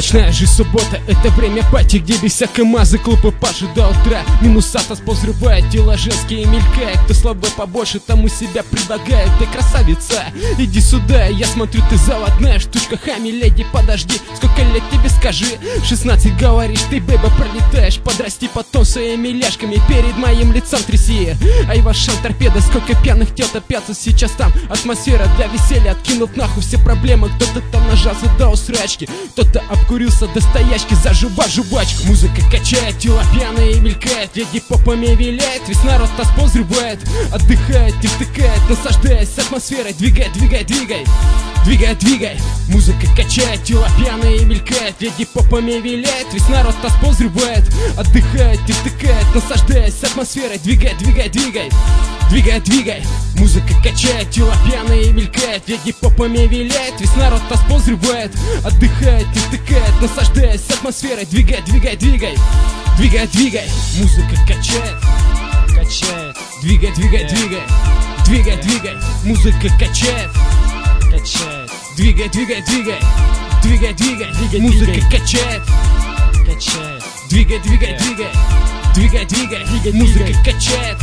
Ночная жизнь суббота, это время пати, где без всякой мазы клуб и паши до утра. Минуса танцпол взрывает, дела женские мелькают. Кто слабый побольше, тому себя предлагает. Ты красавица, иди сюда, я смотрю, ты заводная штучка. Хами, леди, подожди, сколько лет тебе скажи? 16 говоришь, ты, бэба, пролетаешь. Подрасти потом своими ляжками перед моим лицом тряси. Ай, ваша торпеда, сколько пьяных тет опятся сейчас там. Атмосфера для веселья, откинув нахуй все проблемы. Кто-то там нажался до усрачки, кто-то обкурился до стоячки, зажива жвачку. Музыка качает, тела пьяные мелькает, леди попами виляет, весь народ танцпол взрывает, отдыхает и втыкает, наслаждаясь атмосферой. Двигай, двигай, двигай, двигай, двигай. Музыка качает, тела пьяные мелькает, леди попами виляет, весь народ танцпол взрывает, отдыхает и втыкает, наслаждаясь атмосферой. Двигай, двигай, двигай, двигай, двигай. Музыка качает, тела пьяные мелькает, леди попами виляет, весь народ танцпол взрывает, отдыхает и втыкает, наслаждаясь атмосферой. Двигай, двигай, двигай, двигай, двигай. Музыка качает, качает. Двигай, двигай, двигай, двигай, двигай. Музыка качает, качает. Двигай, двигай, двигай, двигай, двигай. Музыка качает, качает. Двигай, двигай, двигай, двигай, двигай. Музыка качает.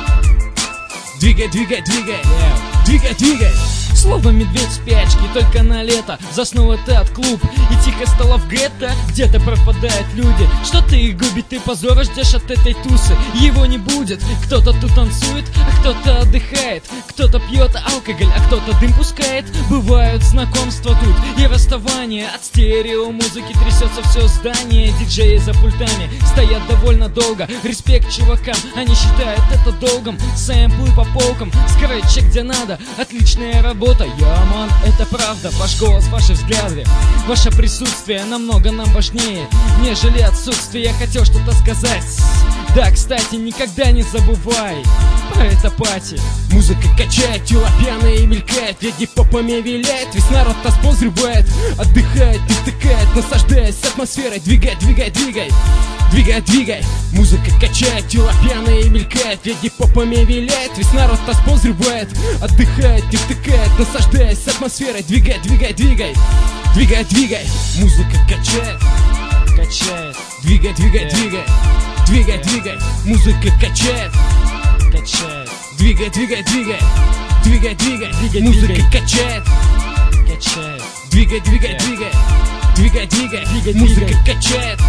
Двигай, двигай, двигай, двигай, двигай. Словно медведь в спячке, только на лето заснул этот клуб, и тихо стало в гетто, где-то пропадают люди. Что-то их губит, ты позора ждешь от этой тусы, его не будет. Кто-то тут танцует, а кто-то отдыхает, кто-то пьет алкоголь, а кто-то дым пускает. Бывают знакомства тут и расставания, от стерео музыки трясется все здание. Диджеи за пультами стоят довольно долго, респект чувакам, они считают это долгом. Сэмплы по полкам, скретчи где надо, отличная работа. Яман, это правда, ваш голос, ваши взгляды, ваше присутствие намного нам важнее, нежели отсутствие. Я хотел что-то сказать. Да, кстати, никогда не забывай про это пати. Музыка качает, тела пьяные мелькает, леди попами виляет, весь народ танцпол взрывает, отдыхает и втыкает, наслаждаясь атмосферой. Двигай, двигай, двигай, двигай, двигай. Музыка качает, тела пьяные мелькает, леди попами виляет, весь народ танцпол взрывает, отдыхает и втыкает, наслаждаясь атмосферой. Двигай, двигай, двигай, двигай, двигай. Музыка качает, качает. Двигай, двигай, двигай, двигай, двигай. Музыка качает, качает. Двигай, двигай, двигай, двигай, двигай. Музыка качает, качает. Двигай, двигай, двигай, двигай, двигай. Музыка качает.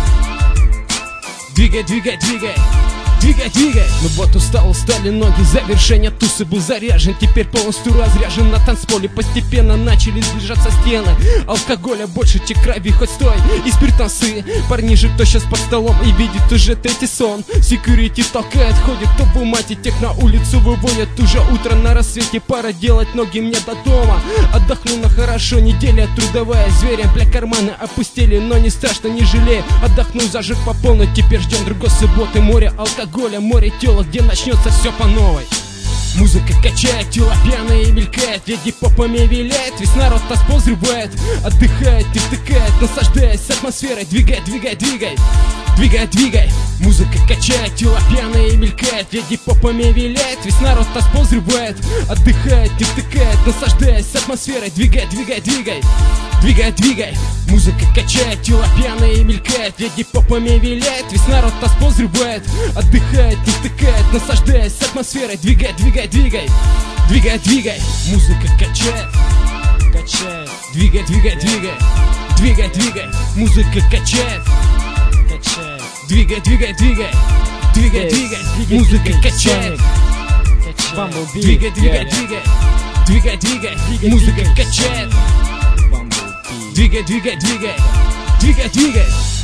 Двигай, двигай, двигай, двигай, двигай. Ну вот устали ноги, завершение тусы был заряжен, теперь полностью разряжен. На танцполе постепенно начали сближаться стены, алкоголя больше, чем крови, хоть стой. И спиртосы, парни же кто сейчас под столом и видит уже третий сон. Секьюрити толкает, ходит, то в мать, и тех на улицу выводят. Уже утро на рассвете, пора делать ноги мне до дома. Отдохну на хорошо, неделя трудовая, зверям бля карманы опустили, но не страшно, не жалею. Отдохну, зажиг по полной, теперь ждем другой субботы. Море алкоголя, море тела, где начнется все по новой. Музыка качает, тела пьяные мелькает, леди попами виляет, весь народ танцпол взрывает, отдыхает и втыкает, наслаждаясь атмосферой. Двигай, двигай, двигай, двигай, двигай. Музыка качает, тела пьяные мелькает, леди попами виляет, весь народ танцпол взрывает, отдыхает и втыкает, наслаждаясь атмосферой. Двигай, двигай, двигай, двигай, двигай. Музыка качает, тела пьяные мелькает, леди попами виляет, весь народ танцпол взрывает, отдыхает и втыкает, наслаждаясь атмосферой. Двигай, двигай, двигай, двигай, двигай. Музыка качает, качает. Двигай, двигай, двигай, двигай, двигай. Музыка качает, качает. Двигай, двигай, двигай, двигай, двигай. Музыка качает, качает. Двигай, двигай, двигай, двигай, двигай. Музыка качает. Двигай, двигай, двигай, двигай, двигай.